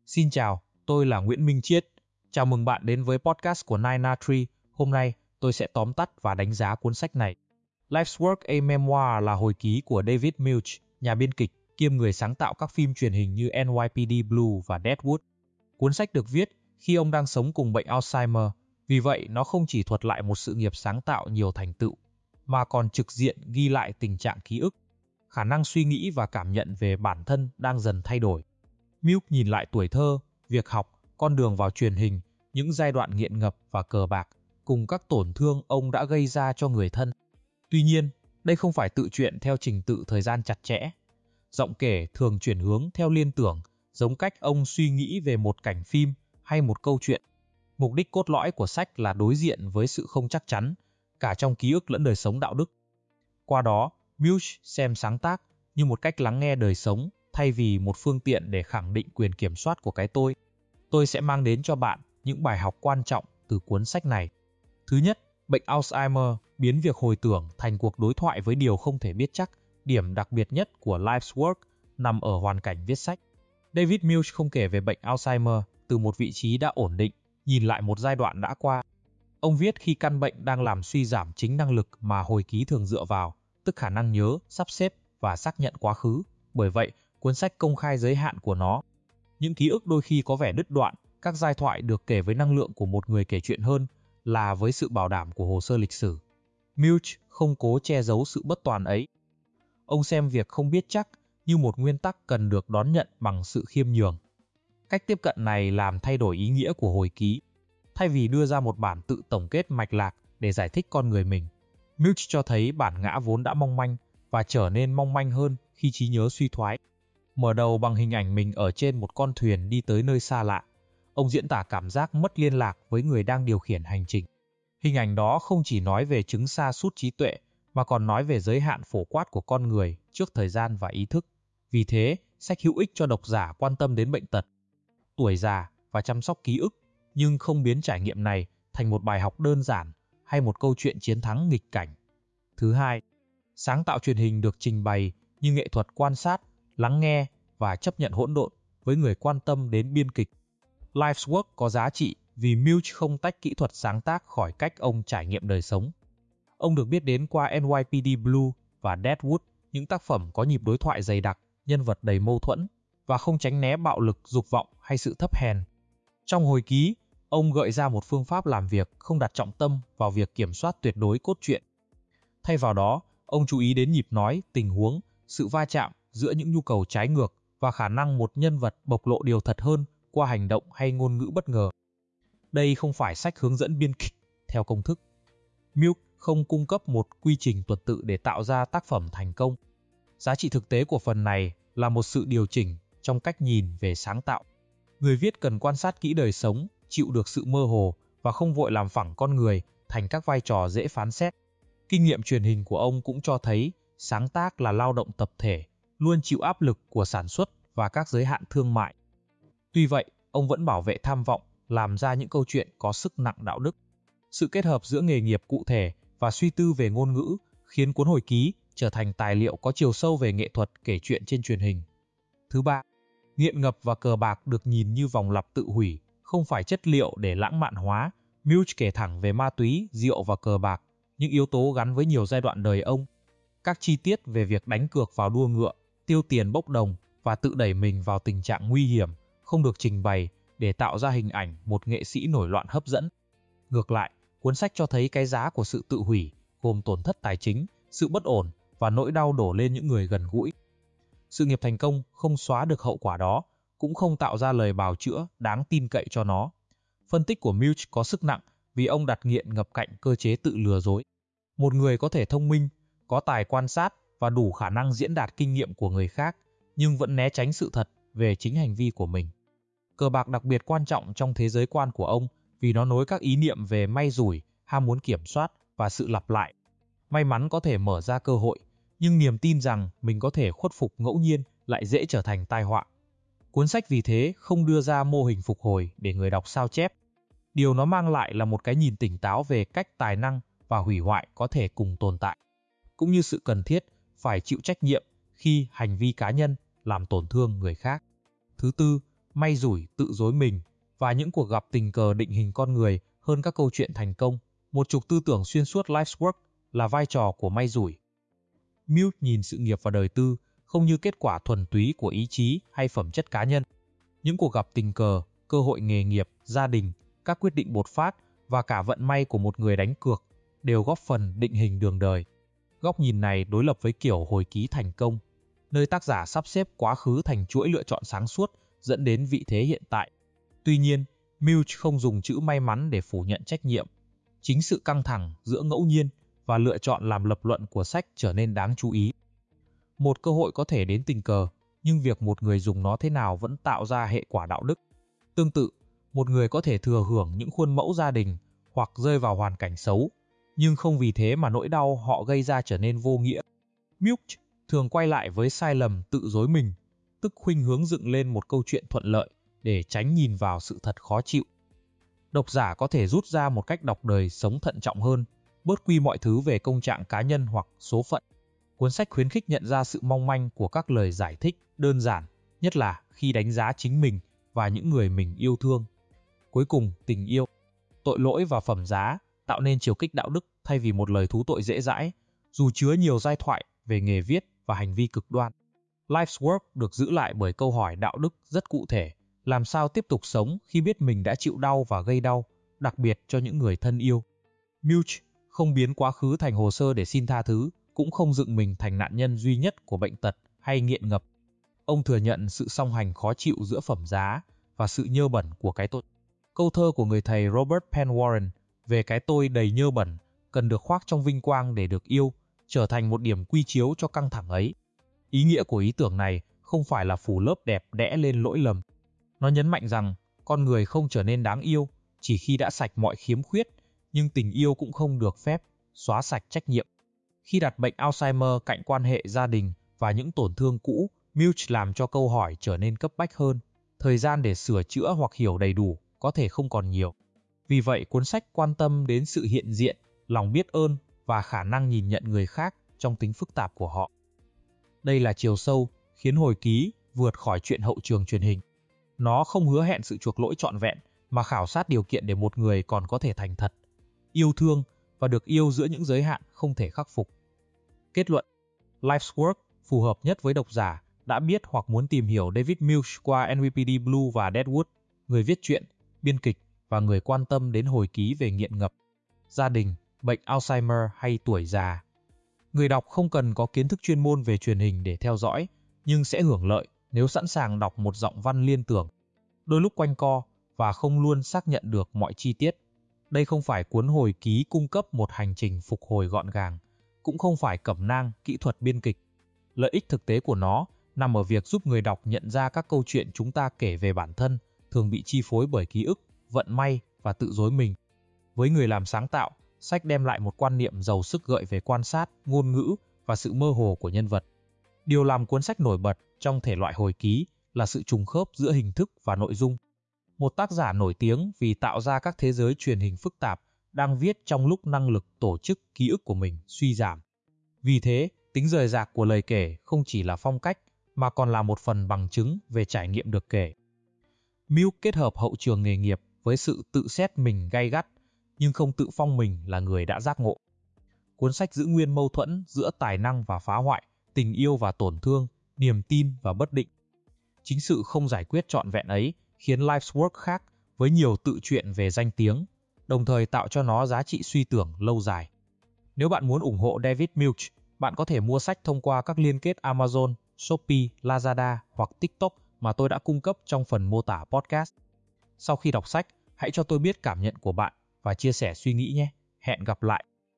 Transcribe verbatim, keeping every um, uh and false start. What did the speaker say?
Xin chào, tôi là Nguyễn Minh Chiết. Chào mừng bạn đến với podcast của Nine Na Tree. Hôm nay, tôi sẽ tóm tắt và đánh giá cuốn sách này. Life's Work a Memoir là hồi ký của David Milch, nhà biên kịch, kiêm người sáng tạo các phim truyền hình như N Y P D Blue và Deadwood. Cuốn sách được viết khi ông đang sống cùng bệnh Alzheimer, vì vậy nó không chỉ thuật lại một sự nghiệp sáng tạo nhiều thành tựu, mà còn trực diện ghi lại tình trạng ký ức, khả năng suy nghĩ và cảm nhận về bản thân đang dần thay đổi. Milch nhìn lại tuổi thơ, việc học, con đường vào truyền hình, những giai đoạn nghiện ngập và cờ bạc, cùng các tổn thương ông đã gây ra cho người thân. Tuy nhiên, đây không phải tự truyện theo trình tự thời gian chặt chẽ. Giọng kể thường chuyển hướng theo liên tưởng, giống cách ông suy nghĩ về một cảnh phim hay một câu chuyện. Mục đích cốt lõi của sách là đối diện với sự không chắc chắn, cả trong ký ức lẫn đời sống đạo đức. Qua đó, Milch xem sáng tác như một cách lắng nghe đời sống thay vì một phương tiện để khẳng định quyền kiểm soát của cái tôi. Tôi sẽ mang đến cho bạn những bài học quan trọng từ cuốn sách này. Thứ nhất, bệnh Alzheimer biến việc hồi tưởng thành cuộc đối thoại với điều không thể biết chắc. Điểm đặc biệt nhất của Life's Work nằm ở hoàn cảnh viết sách. David Milch không kể về bệnh Alzheimer từ một vị trí đã ổn định, nhìn lại một giai đoạn đã qua. Ông viết khi căn bệnh đang làm suy giảm chính năng lực mà hồi ký thường dựa vào, tức khả năng nhớ, sắp xếp và xác nhận quá khứ. Bởi vậy, cuốn sách công khai giới hạn của nó. Những ký ức đôi khi có vẻ đứt đoạn, các giai thoại được kể với năng lượng của một người kể chuyện hơn là với sự bảo đảm của hồ sơ lịch sử. Milch không cố che giấu sự bất toàn ấy. Ông xem việc không biết chắc như một nguyên tắc cần được đón nhận bằng sự khiêm nhường. Cách tiếp cận này làm thay đổi ý nghĩa của hồi ký. Thay vì đưa ra một bản tự tổng kết mạch lạc để giải thích con người mình, Milch cho thấy bản ngã vốn đã mong manh và trở nên mong manh hơn khi trí nhớ suy thoái. Mở đầu bằng hình ảnh mình ở trên một con thuyền đi tới nơi xa lạ, ông diễn tả cảm giác mất liên lạc với người đang điều khiển hành trình. Hình ảnh đó không chỉ nói về chứng sa sút trí tuệ, mà còn nói về giới hạn phổ quát của con người trước thời gian và ý thức. Vì thế, sách hữu ích cho độc giả quan tâm đến bệnh tật, tuổi già và chăm sóc ký ức, nhưng không biến trải nghiệm này thành một bài học đơn giản hay một câu chuyện chiến thắng nghịch cảnh. Thứ hai, sáng tạo truyền hình được trình bày như nghệ thuật quan sát, lắng nghe và chấp nhận hỗn độn với người quan tâm đến biên kịch. Life's Work có giá trị vì Milch không tách kỹ thuật sáng tác khỏi cách ông trải nghiệm đời sống. Ông được biết đến qua N Y P D Blue và Deadwood, những tác phẩm có nhịp đối thoại dày đặc, nhân vật đầy mâu thuẫn và không tránh né bạo lực, dục vọng hay sự thấp hèn. Trong hồi ký, ông gợi ra một phương pháp làm việc không đặt trọng tâm vào việc kiểm soát tuyệt đối cốt truyện. Thay vào đó, ông chú ý đến nhịp nói, tình huống, sự va chạm giữa những nhu cầu trái ngược và khả năng một nhân vật bộc lộ điều thật hơn qua hành động hay ngôn ngữ bất ngờ. Đây không phải sách hướng dẫn biên kịch theo công thức. Milch không cung cấp một quy trình tuần tự để tạo ra tác phẩm thành công. Giá trị thực tế của phần này là một sự điều chỉnh trong cách nhìn về sáng tạo. Người viết cần quan sát kỹ đời sống, chịu được sự mơ hồ và không vội làm phẳng con người thành các vai trò dễ phán xét. Kinh nghiệm truyền hình của ông cũng cho thấy sáng tác là lao động tập thể, luôn chịu áp lực của sản xuất và các giới hạn thương mại. Tuy vậy, ông vẫn bảo vệ tham vọng, làm ra những câu chuyện có sức nặng đạo đức. Sự kết hợp giữa nghề nghiệp cụ thể và suy tư về ngôn ngữ khiến cuốn hồi ký trở thành tài liệu có chiều sâu về nghệ thuật kể chuyện trên truyền hình. Thứ ba, nghiện ngập và cờ bạc được nhìn như vòng lặp tự hủy, không phải chất liệu để lãng mạn hóa. Milch kể thẳng về ma túy, rượu và cờ bạc, những yếu tố gắn với nhiều giai đoạn đời ông. Các chi tiết về việc đánh cược vào đua ngựa, tiêu tiền bốc đồng và tự đẩy mình vào tình trạng nguy hiểm không được trình bày để tạo ra hình ảnh một nghệ sĩ nổi loạn hấp dẫn. Ngược lại, cuốn sách cho thấy cái giá của sự tự hủy, gồm tổn thất tài chính, sự bất ổn và nỗi đau đổ lên những người gần gũi. Sự nghiệp thành công không xóa được hậu quả đó, cũng không tạo ra lời bào chữa đáng tin cậy cho nó. Phân tích của Milch có sức nặng vì ông đặt nghiện ngập cạnh cơ chế tự lừa dối. Một người có thể thông minh, có tài quan sát và đủ khả năng diễn đạt kinh nghiệm của người khác, nhưng vẫn né tránh sự thật về chính hành vi của mình. Cờ bạc đặc biệt quan trọng trong thế giới quan của ông vì nó nối các ý niệm về may rủi, ham muốn kiểm soát và sự lặp lại. May mắn có thể mở ra cơ hội, nhưng niềm tin rằng mình có thể khuất phục ngẫu nhiên lại dễ trở thành tai họa. Cuốn sách vì thế không đưa ra mô hình phục hồi để người đọc sao chép. Điều nó mang lại là một cái nhìn tỉnh táo về cách tài năng và hủy hoại có thể cùng tồn tại, cũng như sự cần thiết phải chịu trách nhiệm khi hành vi cá nhân làm tổn thương người khác. Thứ tư, may rủi, tự dối mình và những cuộc gặp tình cờ định hình con người hơn các câu chuyện thành công. Một trục tư tưởng xuyên suốt life's work là vai trò của may rủi. Milch nhìn sự nghiệp và đời tư không như kết quả thuần túy của ý chí hay phẩm chất cá nhân. Những cuộc gặp tình cờ, cơ hội nghề nghiệp, gia đình, các quyết định bột phát và cả vận may của một người đánh cược đều góp phần định hình đường đời. Góc nhìn này đối lập với kiểu hồi ký thành công, nơi tác giả sắp xếp quá khứ thành chuỗi lựa chọn sáng suốt dẫn đến vị thế hiện tại. Tuy nhiên, Milch không dùng chữ may mắn để phủ nhận trách nhiệm. Chính sự căng thẳng giữa ngẫu nhiên và lựa chọn làm lập luận của sách trở nên đáng chú ý. Một cơ hội có thể đến tình cờ, nhưng việc một người dùng nó thế nào vẫn tạo ra hệ quả đạo đức. Tương tự, một người có thể thừa hưởng những khuôn mẫu gia đình hoặc rơi vào hoàn cảnh xấu, nhưng không vì thế mà nỗi đau họ gây ra trở nên vô nghĩa. Milch thường quay lại với sai lầm tự dối mình, tức khuynh hướng dựng lên một câu chuyện thuận lợi để tránh nhìn vào sự thật khó chịu. Độc giả có thể rút ra một cách đọc đời sống thận trọng hơn, bớt quy mọi thứ về công trạng cá nhân hoặc số phận. Cuốn sách khuyến khích nhận ra sự mong manh của các lời giải thích đơn giản, nhất là khi đánh giá chính mình và những người mình yêu thương. Cuối cùng, tình yêu, tội lỗi và phẩm giá tạo nên chiều kích đạo đức thay vì một lời thú tội dễ dãi, dù chứa nhiều giai thoại về nghề viết và hành vi cực đoan. Life's work được giữ lại bởi câu hỏi đạo đức rất cụ thể, làm sao tiếp tục sống khi biết mình đã chịu đau và gây đau, đặc biệt cho những người thân yêu. Milch không biến quá khứ thành hồ sơ để xin tha thứ, cũng không dựng mình thành nạn nhân duy nhất của bệnh tật hay nghiện ngập. Ông thừa nhận sự song hành khó chịu giữa phẩm giá và sự nhơ bẩn của cái tôi. Câu thơ của người thầy Robert Penn Warren về cái tôi đầy nhơ bẩn cần được khoác trong vinh quang để được yêu, trở thành một điểm quy chiếu cho căng thẳng ấy. Ý nghĩa của ý tưởng này không phải là phủ lớp đẹp đẽ lên lỗi lầm. Nó nhấn mạnh rằng con người không trở nên đáng yêu chỉ khi đã sạch mọi khiếm khuyết, nhưng tình yêu cũng không được phép xóa sạch trách nhiệm. Khi đặt bệnh Alzheimer cạnh quan hệ gia đình và những tổn thương cũ, Milch làm cho câu hỏi trở nên cấp bách hơn. Thời gian để sửa chữa hoặc hiểu đầy đủ có thể không còn nhiều. Vì vậy, cuốn sách quan tâm đến sự hiện diện, lòng biết ơn và khả năng nhìn nhận người khác trong tính phức tạp của họ. Đây là chiều sâu khiến hồi ký vượt khỏi chuyện hậu trường truyền hình. Nó không hứa hẹn sự chuộc lỗi trọn vẹn, mà khảo sát điều kiện để một người còn có thể thành thật, yêu thương và được yêu giữa những giới hạn không thể khắc phục. Kết luận, Life's Work phù hợp nhất với độc giả đã biết hoặc muốn tìm hiểu David Milch qua en vê pê đê Blue và Deadwood, người viết truyện, biên kịch và người quan tâm đến hồi ký về nghiện ngập, gia đình, bệnh Alzheimer hay tuổi già. Người đọc không cần có kiến thức chuyên môn về truyền hình để theo dõi, nhưng sẽ hưởng lợi nếu sẵn sàng đọc một giọng văn liên tưởng, đôi lúc quanh co và không luôn xác nhận được mọi chi tiết. Đây không phải cuốn hồi ký cung cấp một hành trình phục hồi gọn gàng, cũng không phải cẩm nang kỹ thuật biên kịch. Lợi ích thực tế của nó nằm ở việc giúp người đọc nhận ra các câu chuyện chúng ta kể về bản thân thường bị chi phối bởi ký ức, vận may và tự dối mình. Với người làm sáng tạo, sách đem lại một quan niệm giàu sức gợi về quan sát, ngôn ngữ và sự mơ hồ của nhân vật. Điều làm cuốn sách nổi bật trong thể loại hồi ký là sự trùng khớp giữa hình thức và nội dung. Một tác giả nổi tiếng vì tạo ra các thế giới truyền hình phức tạp đang viết trong lúc năng lực tổ chức ký ức của mình suy giảm. Vì thế, tính rời rạc của lời kể không chỉ là phong cách mà còn là một phần bằng chứng về trải nghiệm được kể. Milch kết hợp hậu trường nghề nghiệp với sự tự xét mình gay gắt, nhưng không tự phong mình là người đã giác ngộ. Cuốn sách giữ nguyên mâu thuẫn giữa tài năng và phá hoại, tình yêu và tổn thương, niềm tin và bất định. Chính sự không giải quyết trọn vẹn ấy khiến Life's Work khác với nhiều tự truyện về danh tiếng, đồng thời tạo cho nó giá trị suy tưởng lâu dài. Nếu bạn muốn ủng hộ David Milch, bạn có thể mua sách thông qua các liên kết Amazon, Shopee, Lazada hoặc TikTok mà tôi đã cung cấp trong phần mô tả podcast. Sau khi đọc sách, hãy cho tôi biết cảm nhận của bạn và chia sẻ suy nghĩ nhé. Hẹn gặp lại!